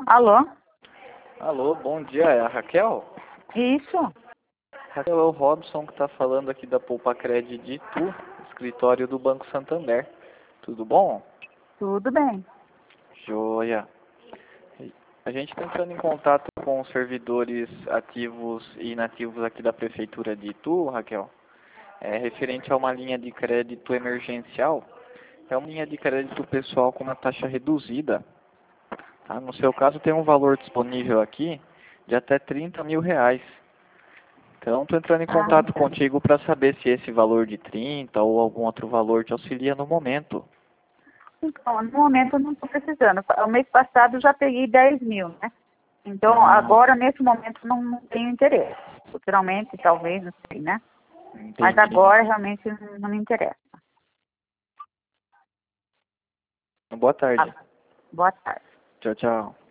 Alô? Alô, bom dia, é a Raquel? Isso? Raquel, é o Robson que está falando aqui da Poupa Cred de Itu, escritório do Banco Santander. Tudo bom? Tudo bem. Joia. A gente está entrando em contato com os servidores ativos e inativos aqui da Prefeitura de Itu, Raquel. É referente a uma linha de crédito emergencial. É uma linha de crédito pessoal com uma taxa reduzida. Tá? No seu caso, tem um valor disponível aqui de até R$ 30.000. Então, estou entrando em Ah, contato contigo para saber se esse valor de 30 ou algum outro valor te auxilia no momento. então, no momento eu não estou precisando. O mês passado eu já peguei 10 mil, né? Então, Hum, agora, nesse momento, não tenho interesse. Futuramente, talvez, não sei, né? Mas entendi. agora, realmente, não me interessa. Boa Tá? tarde. Boa tarde. Tchau, tchau.